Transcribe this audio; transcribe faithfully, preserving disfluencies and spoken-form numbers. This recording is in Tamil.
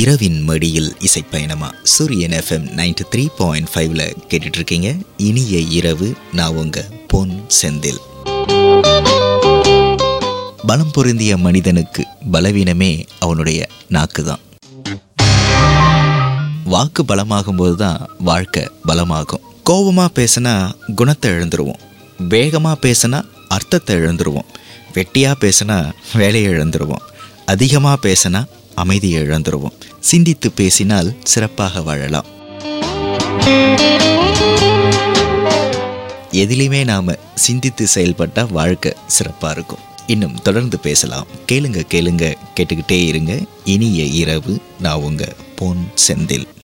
இரவின் மடியில் இசைப்பயணமா சூரியன் எஃப்எம் நைன்டி த்ரீ பாயிண்ட் ஃபைவ்ல கேட்டுட்டு இருக்கீங்க. இனிய இரவு, நான் உங்க பொன் செந்தில். பலம் பொருந்திய மனிதனுக்கு பலவீனமே அவனுடைய நாக்கு தான். வாக்கு பலமாகும் போது தான் வாழ்க்கை பலமாகும். கோபமா பேசினா குணத்தை இழந்துருவோம், வேகமா பேசினா அர்த்தத்தை இழந்துருவோம், வெட்டியா பேசினா வேலையை இழந்துருவோம், அதிகமா பேசினா அமைதியை இழந்துருவோம். சிந்தித்து பேசினால் சிறப்பாக வாழலாம். எதிலுமே நாம சிந்தித்து செயல்பட்டா வாழ்க்கை சிறப்பா இருக்கும். இன்னும் தொடர்ந்து பேசலாம். கேளுங்க கேளுங்க கேட்டுக்கிட்டே இருங்க. இனிய இரவு, நான் உங்க பொன் செந்தில்.